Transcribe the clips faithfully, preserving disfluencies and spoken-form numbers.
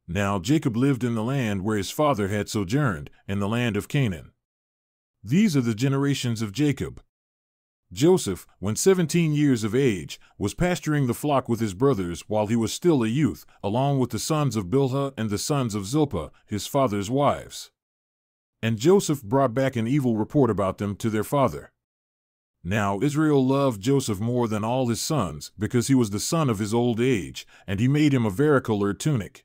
Now Jacob lived in the land where his father had sojourned, in the land of Canaan. These are the generations of Jacob. Joseph, when seventeen years of age, was pasturing the flock with his brothers while he was still a youth, along with the sons of Bilhah and the sons of Zilpah, his father's wives. And Joseph brought back an evil report about them to their father. Now Israel loved Joseph more than all his sons, because he was the son of his old age, and he made him a varicolour tunic.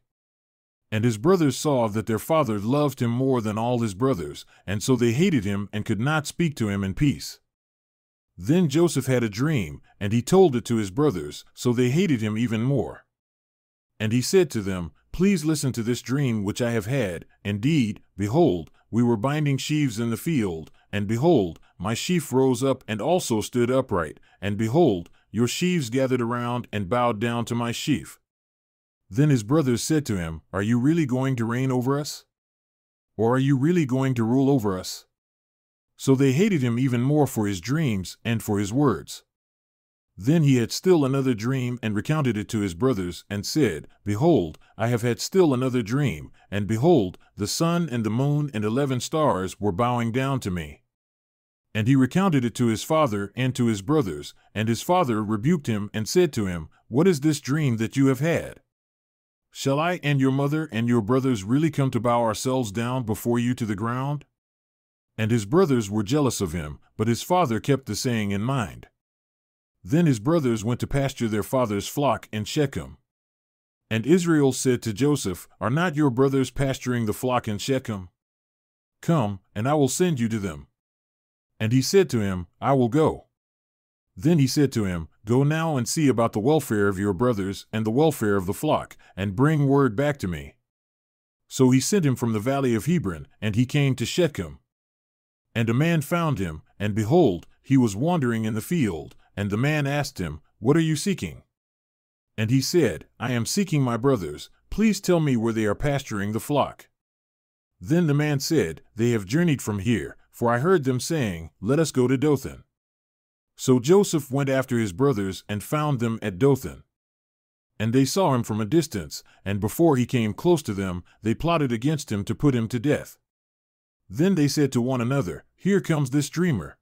And his brothers saw that their father loved him more than all his brothers, and so they hated him and could not speak to him in peace. Then Joseph had a dream, and he told it to his brothers, so they hated him even more. And he said to them, "Please listen to this dream which I have had. Indeed, behold, we were binding sheaves in the field, and behold, my sheaf rose up and also stood upright, and behold, your sheaves gathered around and bowed down to my sheaf." Then his brothers said to him, "Are you really going to reign over us? Or are you really going to rule over us?" So they hated him even more for his dreams and for his words. Then he had still another dream and recounted it to his brothers and said, "Behold, I have had still another dream, and behold, the sun and the moon and eleven stars were bowing down to me." And he recounted it to his father and to his brothers, and his father rebuked him and said to him, "What is this dream that you have had? Shall I and your mother and your brothers really come to bow ourselves down before you to the ground?" And his brothers were jealous of him, but his father kept the saying in mind. Then his brothers went to pasture their father's flock in Shechem. And Israel said to Joseph, "Are not your brothers pasturing the flock in Shechem? Come, and I will send you to them." And he said to him, "I will go." Then he said to him, "Go now and see about the welfare of your brothers and the welfare of the flock, and bring word back to me." So he sent him from the valley of Hebron, and he came to Shechem. And a man found him, and behold, he was wandering in the field, and the man asked him, "What are you seeking?" And he said, "I am seeking my brothers. Please tell me where they are pasturing the flock." Then the man said, "They have journeyed from here, for I heard them saying, 'Let us go to Dothan.'" So Joseph went after his brothers and found them at Dothan. And they saw him from a distance, and before he came close to them, they plotted against him to put him to death. Then they said to one another, "Here comes this dreamer.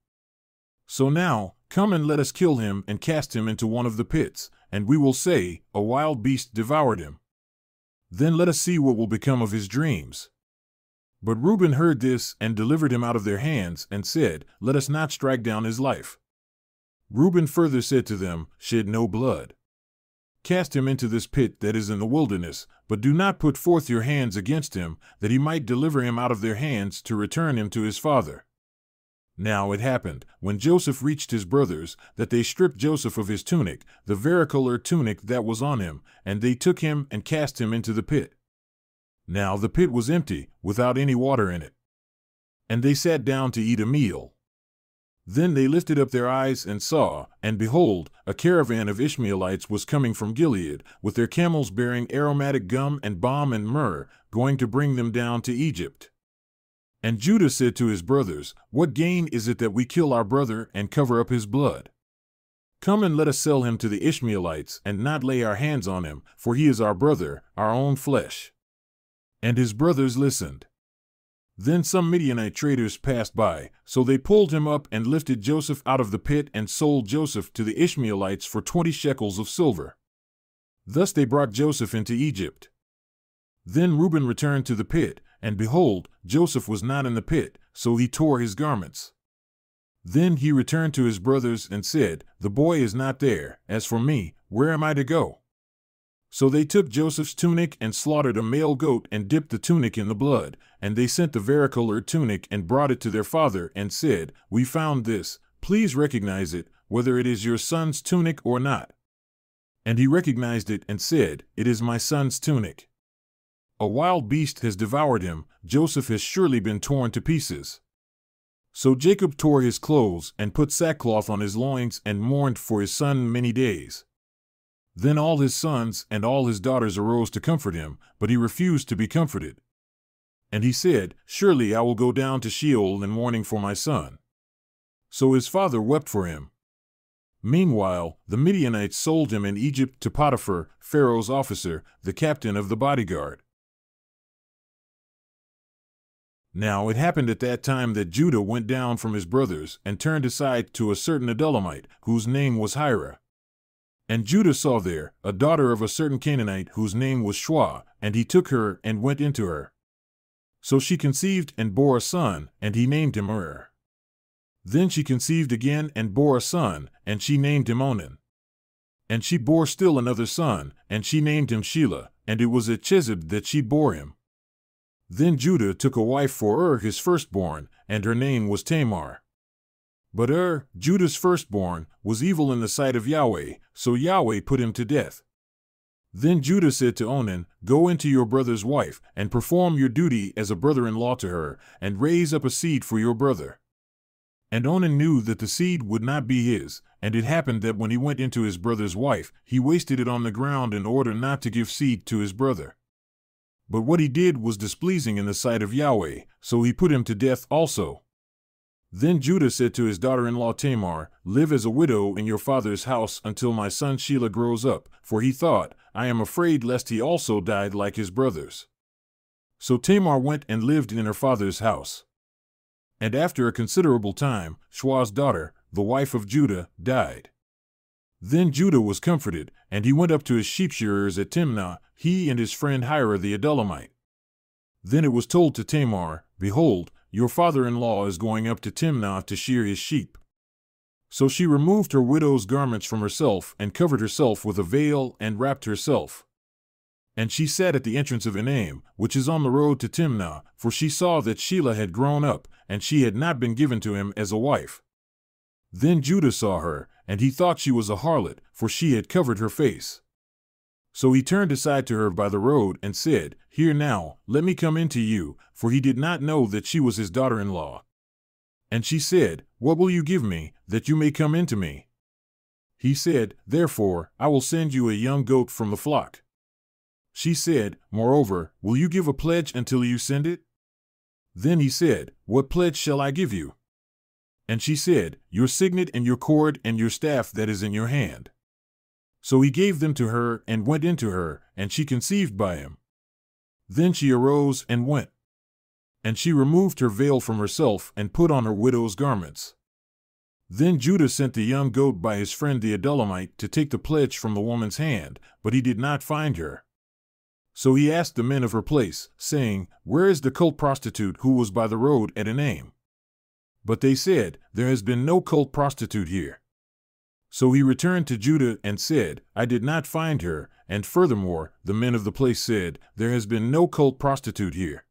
So now, come and let us kill him and cast him into one of the pits, and we will say, 'A wild beast devoured him.' Then let us see what will become of his dreams." But Reuben heard this and delivered him out of their hands and said, "Let us not strike down his life." Reuben further said to them, "Shed no blood. Cast him into this pit that is in the wilderness, but do not put forth your hands against him, that he might deliver him out of their hands to return him to his father." Now it happened, when Joseph reached his brothers, that they stripped Joseph of his tunic, the varicolour tunic that was on him, and they took him and cast him into the pit. Now the pit was empty, without any water in it. And they sat down to eat a meal. Then they lifted up their eyes and saw, and behold, a caravan of Ishmaelites was coming from Gilead, with their camels bearing aromatic gum and balm and myrrh, going to bring them down to Egypt. And Judah said to his brothers, "What gain is it that we kill our brother and cover up his blood? Come and let us sell him to the Ishmaelites, and not lay our hands on him, for he is our brother, our own flesh." And his brothers listened. Then some Midianite traders passed by, so they pulled him up and lifted Joseph out of the pit and sold Joseph to the Ishmaelites for twenty shekels of silver. Thus they brought Joseph into Egypt. Then Reuben returned to the pit, and behold, Joseph was not in the pit, so he tore his garments. Then he returned to his brothers and said, "The boy is not there. As for me, where am I to go?" So they took Joseph's tunic and slaughtered a male goat and dipped the tunic in the blood, and they sent the varicolour tunic and brought it to their father and said, "We found this. Please recognize it, whether it is your son's tunic or not." And he recognized it and said, "It is my son's tunic. A wild beast has devoured him. Joseph has surely been torn to pieces." So Jacob tore his clothes and put sackcloth on his loins and mourned for his son many days. Then all his sons and all his daughters arose to comfort him, but he refused to be comforted. And he said, "Surely I will go down to Sheol in mourning for my son." So his father wept for him. Meanwhile, the Midianites sold him in Egypt to Potiphar, Pharaoh's officer, the captain of the bodyguard. Now it happened at that time that Judah went down from his brothers and turned aside to a certain Adullamite, whose name was Hira. And Judah saw there a daughter of a certain Canaanite whose name was Shua, and he took her and went into her. So she conceived and bore a son, and he named him Er. Then she conceived again and bore a son, and she named him Onan. And she bore still another son, and she named him Shelah, and it was at Chezib that she bore him. Then Judah took a wife for Er his firstborn, and her name was Tamar. But Er, Judah's firstborn, was evil in the sight of Yahweh, so Yahweh put him to death. Then Judah said to Onan, Go into your brother's wife, and perform your duty as a brother-in-law to her, and raise up a seed for your brother. And Onan knew that the seed would not be his, and it happened that when he went into his brother's wife, he wasted it on the ground in order not to give seed to his brother. But what he did was displeasing in the sight of Yahweh, so he put him to death also. Then Judah said to his daughter-in-law Tamar, Live as a widow in your father's house until my son Shelah grows up, for he thought, I am afraid lest he also died like his brothers. So Tamar went and lived in her father's house. And after a considerable time, Shua's daughter, the wife of Judah, died. Then Judah was comforted, and he went up to his sheep-shearers at Timnah, he and his friend Hira the Adullamite. Then it was told to Tamar, Behold, your father-in-law is going up to Timnah to shear his sheep. So she removed her widow's garments from herself and covered herself with a veil and wrapped herself. And she sat at the entrance of Enaim, which is on the road to Timnah, for she saw that Shelah had grown up, and she had not been given to him as a wife. Then Judah saw her, and he thought she was a harlot, for she had covered her face. So he turned aside to her by the road and said, Here now, let me come in to you, for he did not know that she was his daughter-in-law. And she said, What will you give me, that you may come in to me? He said, Therefore, I will send you a young goat from the flock. She said, Moreover, will you give a pledge until you send it? Then he said, What pledge shall I give you? And she said, Your signet and your cord and your staff that is in your hand. So he gave them to her and went into her, and she conceived by him. Then she arose and went. And she removed her veil from herself and put on her widow's garments. Then Judah sent the young goat by his friend the Adullamite to take the pledge from the woman's hand, but he did not find her. So he asked the men of her place, saying, Where is the cult prostitute who was by the road at Enaim? But they said, There has been no cult prostitute here. So he returned to Judah and said, I did not find her, and furthermore, the men of the place said, There has been no cult prostitute here.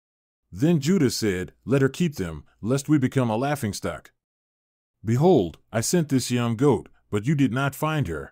Then Judah said, Let her keep them, lest we become a laughingstock. Behold, I sent this young goat, but you did not find her.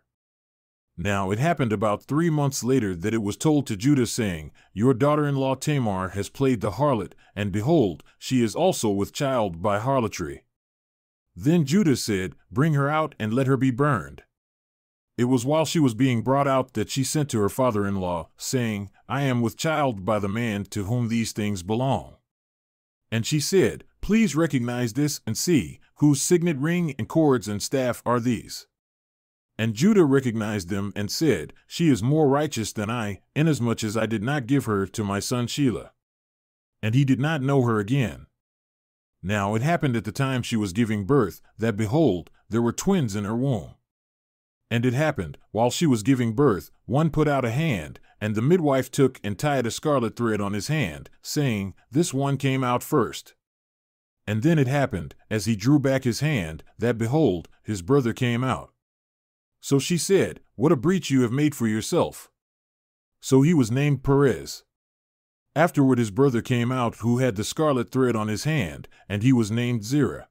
Now it happened about three months later that it was told to Judah, saying, Your daughter-in-law Tamar has played the harlot, and behold, she is also with child by harlotry. Then Judah said, Bring her out and let her be burned. It was while she was being brought out that she sent to her father-in-law, saying, I am with child by the man to whom these things belong. And she said, Please recognize this and see, whose signet ring and cords and staff are these? And Judah recognized them and said, She is more righteous than I, inasmuch as I did not give her to my son Shelah. And he did not know her again. Now it happened at the time she was giving birth, that behold, there were twins in her womb. And it happened, while she was giving birth, one put out a hand, and the midwife took and tied a scarlet thread on his hand, saying, This one came out first. And then it happened, as he drew back his hand, that behold, his brother came out. So she said, What a breach you have made for yourself. So he was named Perez. Afterward his brother came out who had the scarlet thread on his hand, and he was named Zerah.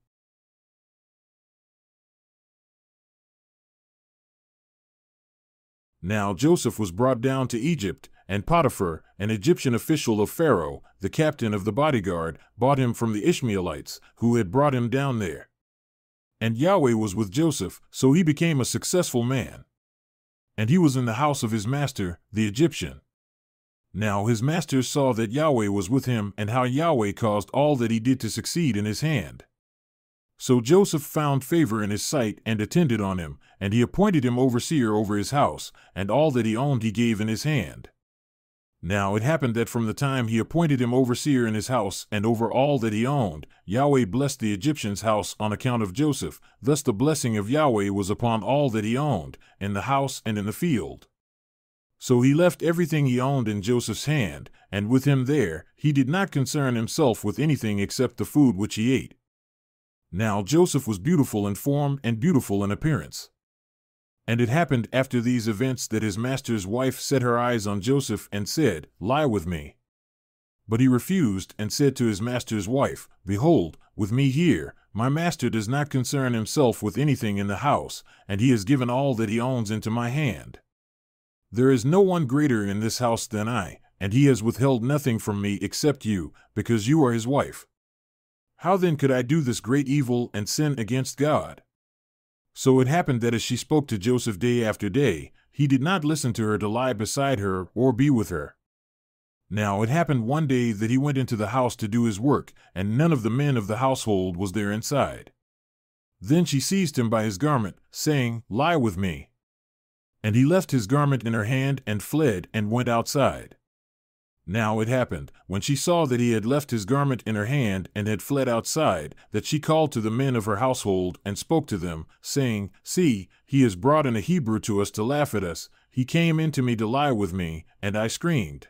Now Joseph was brought down to Egypt, and Potiphar, an Egyptian official of Pharaoh, the captain of the bodyguard, bought him from the Ishmaelites, who had brought him down there. And Yahweh was with Joseph, so he became a successful man. And he was in the house of his master, the Egyptian. Now his master saw that Yahweh was with him, and how Yahweh caused all that he did to succeed in his hand. So Joseph found favor in his sight and attended on him, and he appointed him overseer over his house, and all that he owned he gave in his hand. Now it happened that from the time he appointed him overseer in his house and over all that he owned, Yahweh blessed the Egyptian's house on account of Joseph. Thus the blessing of Yahweh was upon all that he owned, in the house and in the field. So he left everything he owned in Joseph's hand, and with him there, he did not concern himself with anything except the food which he ate. Now Joseph was beautiful in form and beautiful in appearance. And it happened after these events that his master's wife set her eyes on Joseph and said, "Lie with me." But he refused and said to his master's wife, "Behold, with me here, my master does not concern himself with anything in the house, and he has given all that he owns into my hand. There is no one greater in this house than I, and he has withheld nothing from me except you, because you are his wife. How then could I do this great evil and sin against God?" So it happened that as she spoke to Joseph day after day, he did not listen to her to lie beside her or be with her. Now it happened one day that he went into the house to do his work, and none of the men of the household was there inside. Then she seized him by his garment, saying, "Lie with me." And he left his garment in her hand and fled and went outside. Now it happened, when she saw that he had left his garment in her hand and had fled outside, that she called to the men of her household and spoke to them, saying, "See, he has brought in a Hebrew to us to laugh at us. He came in to me to lie with me, and I screamed."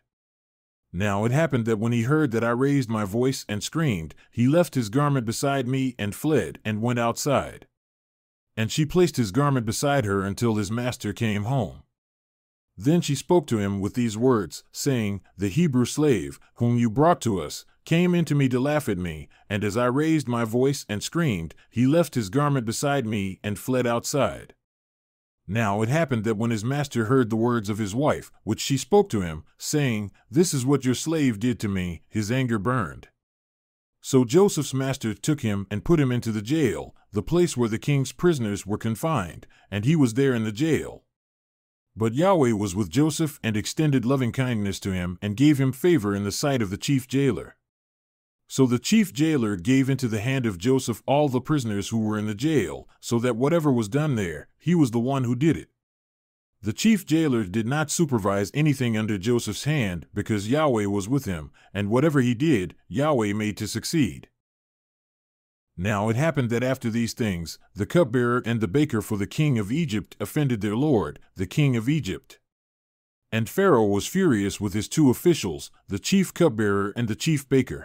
Now it happened that when he heard that I raised my voice and screamed, he left his garment beside me and fled and went outside. And she placed his garment beside her until his master came home. Then she spoke to him with these words, saying, "The Hebrew slave, whom you brought to us, came in to me to laugh at me, and as I raised my voice and screamed, he left his garment beside me and fled outside." Now it happened that when his master heard the words of his wife, which she spoke to him, saying, "This is what your slave did to me," his anger burned. So Joseph's master took him and put him into the jail, the place where the king's prisoners were confined, and he was there in the jail. But Yahweh was with Joseph and extended loving kindness to him and gave him favor in the sight of the chief jailer. So the chief jailer gave into the hand of Joseph all the prisoners who were in the jail, so that whatever was done there, he was the one who did it. The chief jailer did not supervise anything under Joseph's hand because Yahweh was with him, and whatever he did, Yahweh made to succeed. Now it happened that after these things, the cupbearer and the baker for the king of Egypt offended their lord, the king of Egypt. And Pharaoh was furious with his two officials, the chief cupbearer and the chief baker.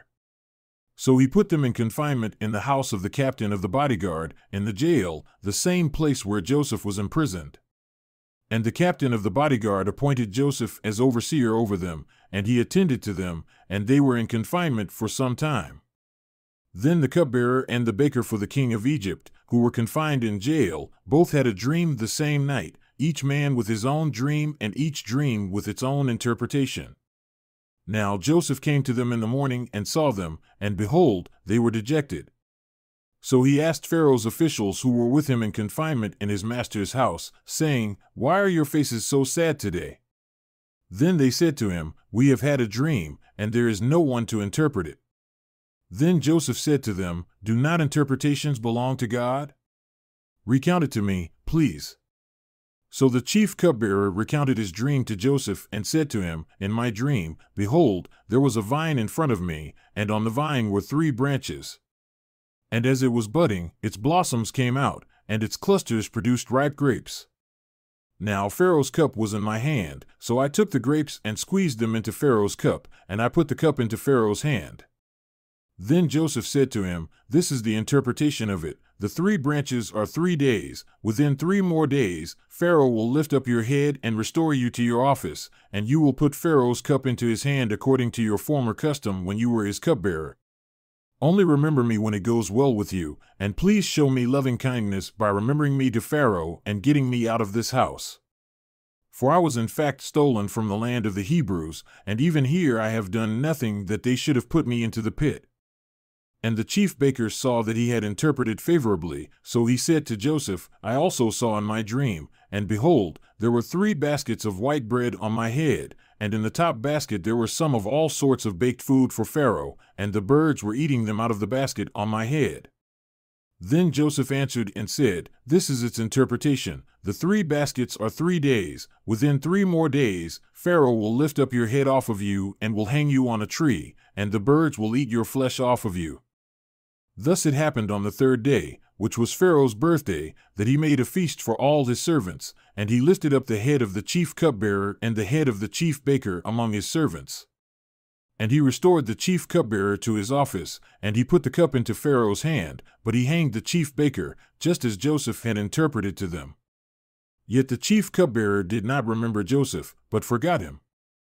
So he put them in confinement in the house of the captain of the bodyguard, in the jail, the same place where Joseph was imprisoned. And the captain of the bodyguard appointed Joseph as overseer over them, and he attended to them, and they were in confinement for some time. Then the cupbearer and the baker for the king of Egypt, who were confined in jail, both had a dream the same night, each man with his own dream and each dream with its own interpretation. Now Joseph came to them in the morning and saw them, and behold, they were dejected. So he asked Pharaoh's officials who were with him in confinement in his master's house, saying, "Why are your faces so sad today?" Then they said to him, "We have had a dream, and there is no one to interpret it." Then Joseph said to them, "Do not interpretations belong to God? Recount it to me, please." So the chief cupbearer recounted his dream to Joseph and said to him, "In my dream, behold, there was a vine in front of me, and on the vine were three branches. And as it was budding, its blossoms came out, and its clusters produced ripe grapes. Now Pharaoh's cup was in my hand, so I took the grapes and squeezed them into Pharaoh's cup, and I put the cup into Pharaoh's hand." Then Joseph said to him, "This is the interpretation of it. The three branches are three days. Within three more days, Pharaoh will lift up your head and restore you to your office, and you will put Pharaoh's cup into his hand according to your former custom when you were his cupbearer. Only remember me when it goes well with you, and please show me loving kindness by remembering me to Pharaoh and getting me out of this house. For I was in fact stolen from the land of the Hebrews, and even here I have done nothing that they should have put me into the pit." And the chief baker saw that he had interpreted favorably, so he said to Joseph, "I also saw in my dream, and behold, there were three baskets of white bread on my head, and in the top basket there were some of all sorts of baked food for Pharaoh, and the birds were eating them out of the basket on my head. Then Joseph answered and said, This is its interpretation. The three baskets are three days. Within three more days, Pharaoh will lift up your head off of you and will hang you on a tree, and the birds will eat your flesh off of you. Thus it happened on the third day, which was Pharaoh's birthday, that he made a feast for all his servants, and he lifted up the head of the chief cupbearer and the head of the chief baker among his servants. And he restored the chief cupbearer to his office, and he put the cup into Pharaoh's hand, but he hanged the chief baker, just as Joseph had interpreted to them. Yet the chief cupbearer did not remember Joseph, but forgot him.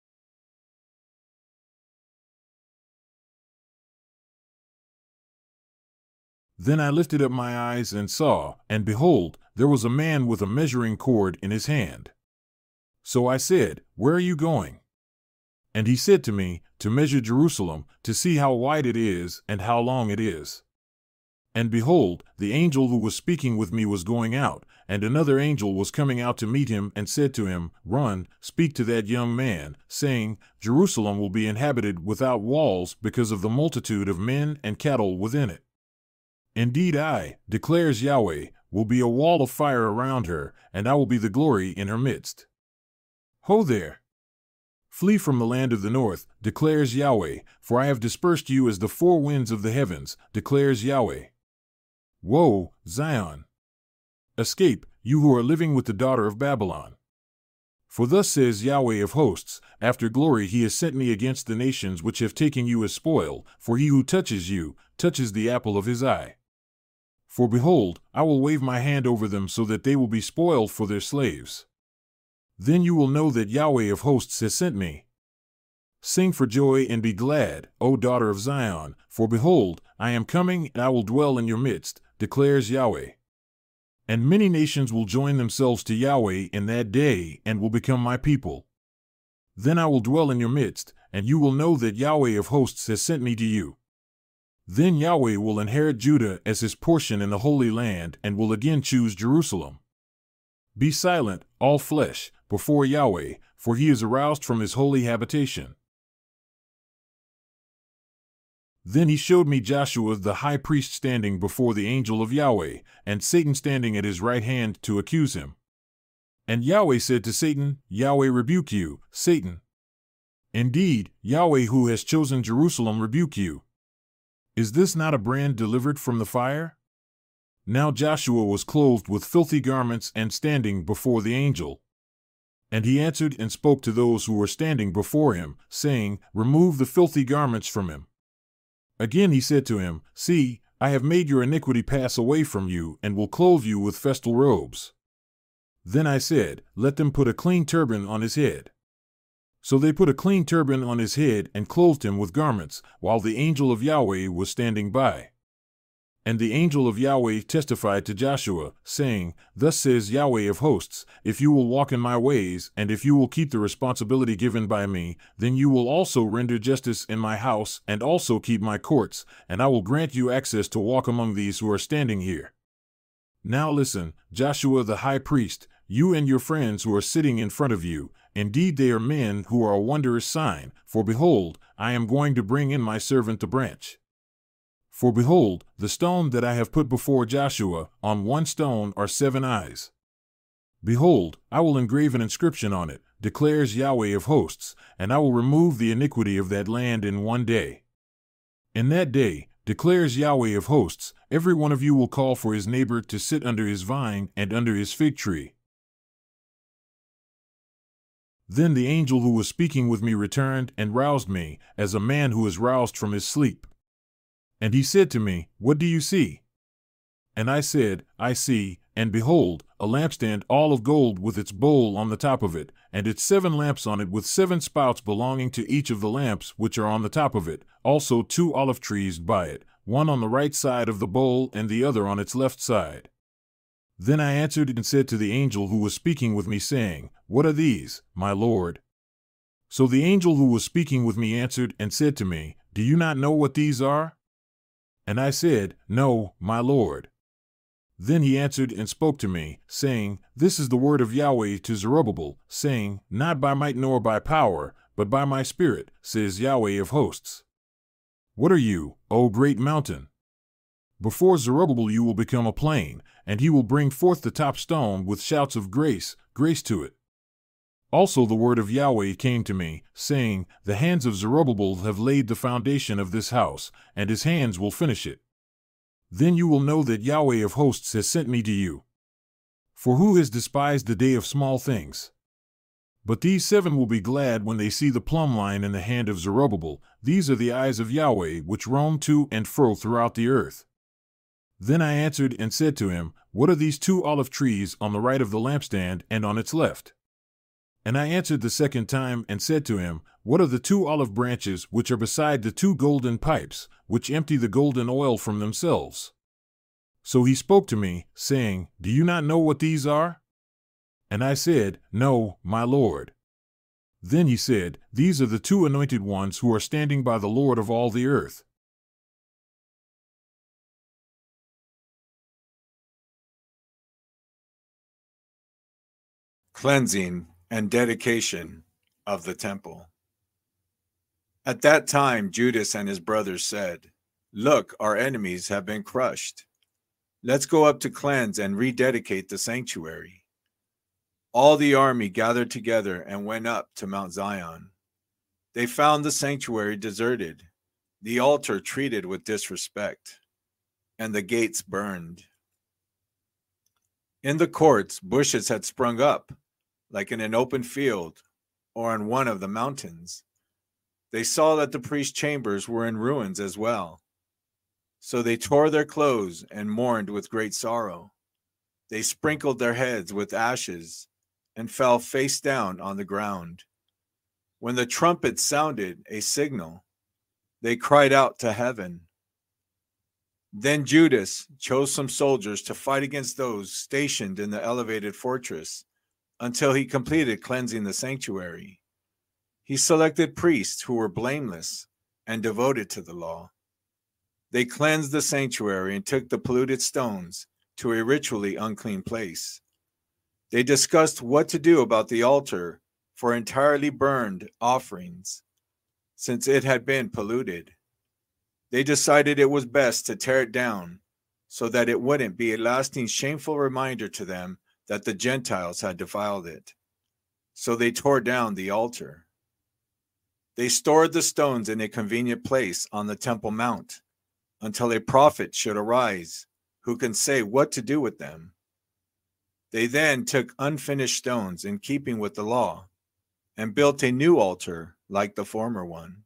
Then I lifted up my eyes and saw, and behold, there was a man with a measuring cord in his hand. So I said, Where are you going? And he said to me, To measure Jerusalem, to see how wide it is and how long it is. And behold, the angel who was speaking with me was going out, and another angel was coming out to meet him and said to him, Run, speak to that young man, saying, Jerusalem will be inhabited without walls because of the multitude of men and cattle within it. Indeed I, declares Yahweh, will be a wall of fire around her, and I will be the glory in her midst. Ho there! Flee from the land of the north, declares Yahweh, for I have dispersed you as the four winds of the heavens, declares Yahweh. Woe, Zion! Escape, you who are living with the daughter of Babylon. For thus says Yahweh of hosts, after glory he has sent me against the nations which have taken you as spoil, for he who touches you, touches the apple of his eye. For behold, I will wave my hand over them so that they will be spoiled for their slaves. Then you will know that Yahweh of hosts has sent me. Sing for joy and be glad, O daughter of Zion, for behold, I am coming and I will dwell in your midst, declares Yahweh. And many nations will join themselves to Yahweh in that day and will become my people. Then I will dwell in your midst, and you will know that Yahweh of hosts has sent me to you. Then Yahweh will inherit Judah as his portion in the Holy Land and will again choose Jerusalem. Be silent, all flesh, before Yahweh, for he is aroused from his holy habitation. Then he showed me Joshua the high priest standing before the angel of Yahweh, and Satan standing at his right hand to accuse him. And Yahweh said to Satan, Yahweh rebuke you, Satan. Indeed, Yahweh who has chosen Jerusalem rebuke you. Is this not a brand delivered from the fire? Now Joshua was clothed with filthy garments and standing before the angel. And he answered and spoke to those who were standing before him, saying, Remove the filthy garments from him. Again he said to him, See, I have made your iniquity pass away from you, and will clothe you with festal robes. Then I said, Let them put a clean turban on his head. So they put a clean turban on his head and clothed him with garments, while the angel of Yahweh was standing by. And the angel of Yahweh testified to Joshua, saying, Thus says Yahweh of hosts, if you will walk in my ways, and if you will keep the responsibility given by me, then you will also render justice in my house, and also keep my courts, and I will grant you access to walk among these who are standing here. Now listen, Joshua the high priest, you and your friends who are sitting in front of you, indeed they are men who are a wondrous sign, for behold, I am going to bring in my servant the branch. For behold, the stone that I have put before Joshua, on one stone are seven eyes. Behold, I will engrave an inscription on it, declares Yahweh of hosts, and I will remove the iniquity of that land in one day. In that day, declares Yahweh of hosts, every one of you will call for his neighbor to sit under his vine and under his fig tree. Then the angel who was speaking with me returned and roused me, as a man who is roused from his sleep. And he said to me, What do you see? And I said, I see, and behold, a lampstand all of gold with its bowl on the top of it, and its seven lamps on it with seven spouts belonging to each of the lamps which are on the top of it, also two olive trees by it, one on the right side of the bowl and the other on its left side. Then I answered and said to the angel who was speaking with me, saying, What are these, my Lord? So the angel who was speaking with me answered and said to me, Do you not know what these are? And I said, No, my Lord. Then he answered and spoke to me, saying, This is the word of Yahweh to Zerubbabel, saying, Not by might nor by power, but by my spirit, says Yahweh of hosts. What are you, O great mountain? Before Zerubbabel you will become a plain, and he will bring forth the top stone with shouts of grace, grace to it. Also the word of Yahweh came to me, saying, The hands of Zerubbabel have laid the foundation of this house, and his hands will finish it. Then you will know that Yahweh of hosts has sent me to you. For who has despised the day of small things? But these seven will be glad when they see the plumb line in the hand of Zerubbabel. These are the eyes of Yahweh which roam to and fro throughout the earth. Then I answered and said to him, What are these two olive trees on the right of the lampstand and on its left? And I answered the second time and said to him, What are the two olive branches which are beside the two golden pipes, which empty the golden oil from themselves? So he spoke to me, saying, Do you not know what these are? And I said, No, my Lord. Then he said, These are the two anointed ones who are standing by the Lord of all the earth. Cleansing and dedication of the temple. At that time, Judas and his brothers said, Look, our enemies have been crushed. Let's go up to cleanse and rededicate the sanctuary. All the army gathered together and went up to Mount Zion. They found the sanctuary deserted, the altar treated with disrespect, and the gates burned. In the courts, bushes had sprung up, like in an open field or on one of the mountains. They saw that the priest's chambers were in ruins as well. So they tore their clothes and mourned with great sorrow. They sprinkled their heads with ashes and fell face down on the ground. When the trumpet sounded a signal, they cried out to heaven. Then Judas chose some soldiers to fight against those stationed in the elevated fortress until he completed cleansing the sanctuary. He selected priests who were blameless and devoted to the law. They cleansed the sanctuary and took the polluted stones to a ritually unclean place. They discussed what to do about the altar for entirely burned offerings, since it had been polluted. They decided it was best to tear it down so that it wouldn't be a lasting shameful reminder to them that the Gentiles had defiled it. So they tore down the altar. They stored the stones in a convenient place on the Temple Mount until a prophet should arise who can say what to do with them. They then took unfinished stones in keeping with the law and built a new altar like the former one.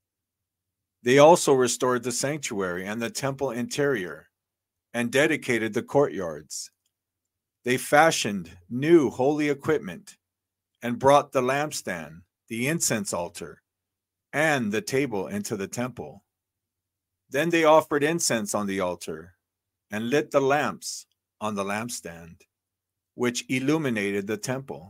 They also restored the sanctuary and the temple interior and dedicated the courtyards. They fashioned new holy equipment and brought the lampstand, the incense altar, and the table into the temple. Then they offered incense on the altar and lit the lamps on the lampstand, which illuminated the temple.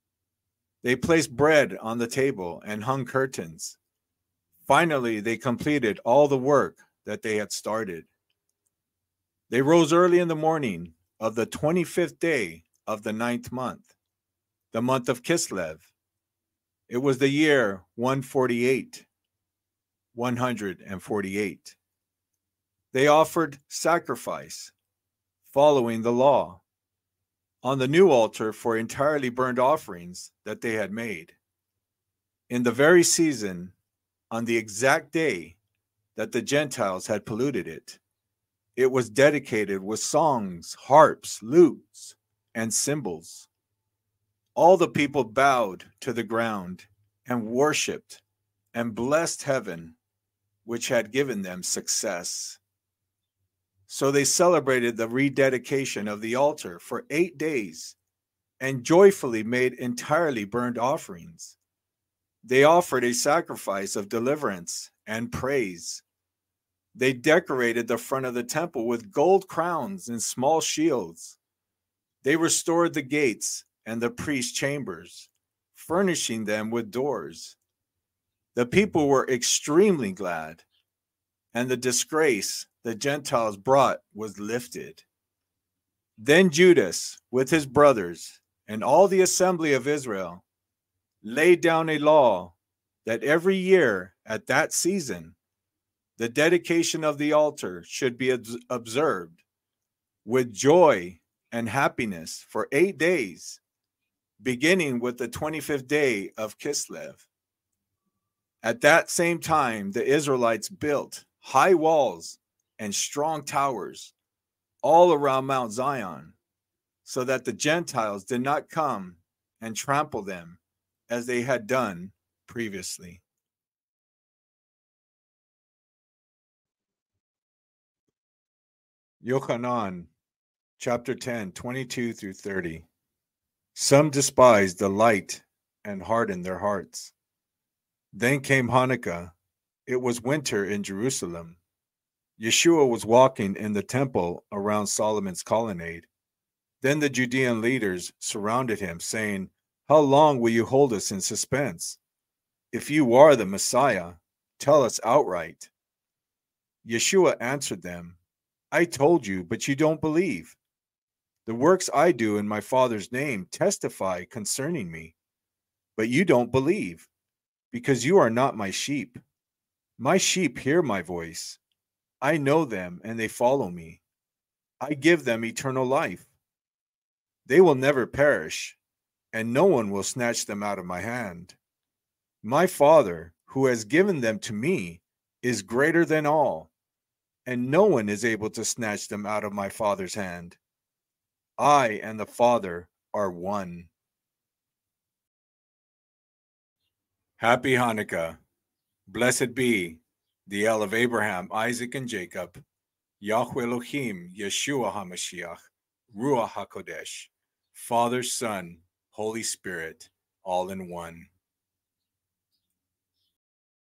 They placed bread on the table and hung curtains. Finally, they completed all the work that they had started. They rose early in the morning of the twenty-fifth day of the ninth month, the month of Kislev. It was the year one forty-eight, one forty-eight. They offered sacrifice, following the law, on the new altar for entirely burned offerings that they had made. In the very season, on the exact day that the Gentiles had polluted it, it was dedicated with songs, harps, lutes, and cymbals. All the people bowed to the ground and worshipped and blessed heaven, which had given them success. So they celebrated the rededication of the altar for eight days and joyfully made entirely burned offerings. They offered a sacrifice of deliverance and praise. They decorated the front of the temple with gold crowns and small shields. They restored the gates and the priest's chambers, furnishing them with doors. The people were extremely glad, and the disgrace the Gentiles brought was lifted. Then Judas, with his brothers and all the assembly of Israel, laid down a law that every year at that season The dedication of the altar should be observed with joy and happiness for eight days, beginning with the twenty-fifth day of Kislev. At that same time, the Israelites built high walls and strong towers all around Mount Zion, so that the Gentiles did not come and trample them as they had done previously. Yochanan, chapter ten, twenty-two through thirty. Some despised the light and hardened their hearts. Then came Hanukkah. It was winter in Jerusalem. Yeshua was walking in the temple around Solomon's colonnade. Then the Judean leaders surrounded him, saying, "How long will you hold us in suspense? If you are the Messiah, tell us outright." Yeshua answered them, "I told you, but you don't believe. The works I do in my Father's name testify concerning me, but you don't believe, because you are not my sheep. My sheep hear my voice. I know them, and they follow me. I give them eternal life. They will never perish, and no one will snatch them out of my hand. My Father, who has given them to me, is greater than all, and no one is able to snatch them out of my Father's hand. I and the Father are one." Happy Hanukkah. Blessed be the El of Abraham, Isaac, and Jacob, Yahweh Elohim, Yeshua HaMashiach, Ruach HaKodesh, Father, Son, Holy Spirit, all in one.